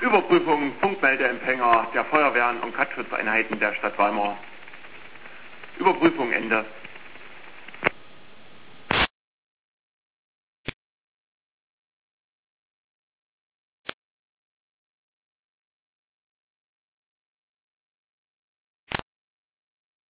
Überprüfung Funkmeldeempfänger der Feuerwehren und Kratzschutzeinheiten der Stadt Weimar. Überprüfung Ende.